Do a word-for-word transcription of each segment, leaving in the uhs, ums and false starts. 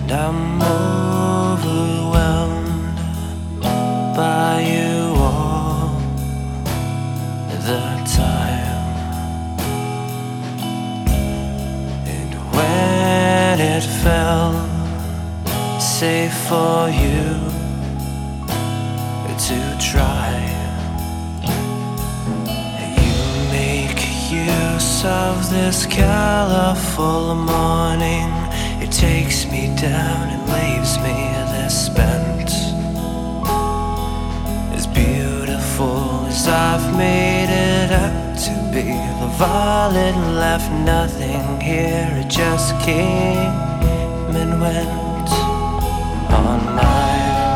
And I'm overwhelmed by you all the time. And when it felt safe for you to try, you make use of this colorful morning. It takes me down and leaves me this spent, as beautiful as I've made it out to be. The violet left nothing here, it just came and went on mine.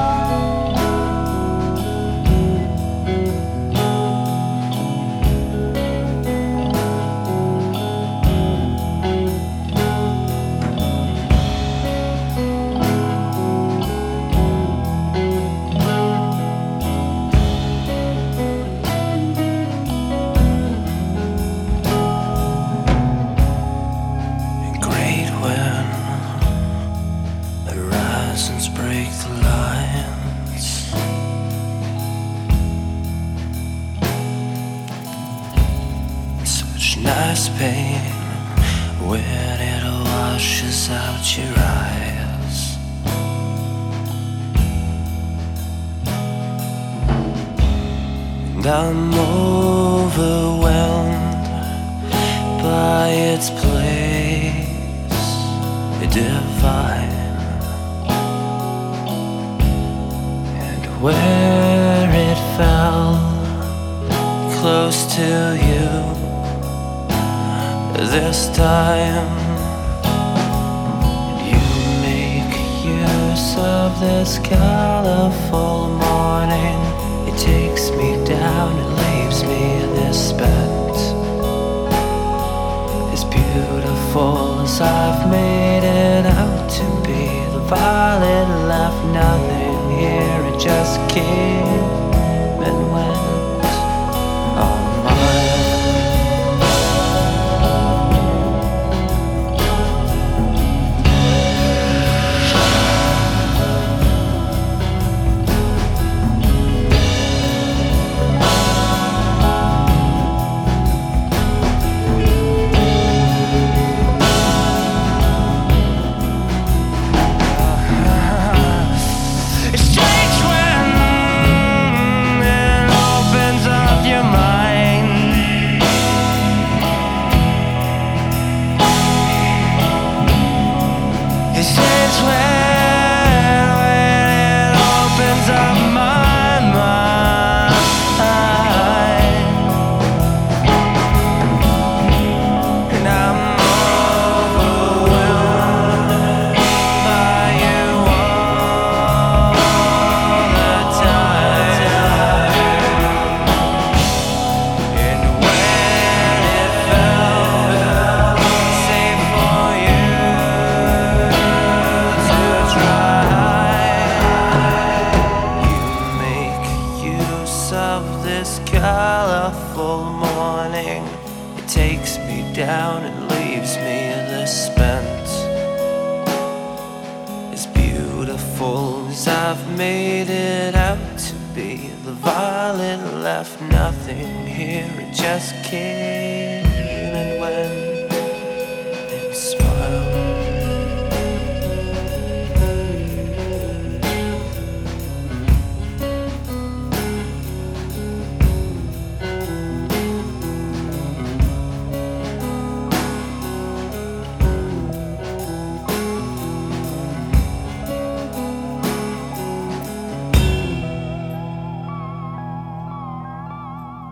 Break the lines. Such nice pain when it washes out your eyes. And I'm overwhelmed by its place divine. Where it fell close to you this time, you make use of this colorful morning. It takes me down and leaves me this spent, as beautiful as I've made it out to be. The violet left nothing here, it just came and went on mine. Of this colorful morning, it takes me down and leaves me this spent, as beautiful as I've made it out to be. The violet left nothing here, it just came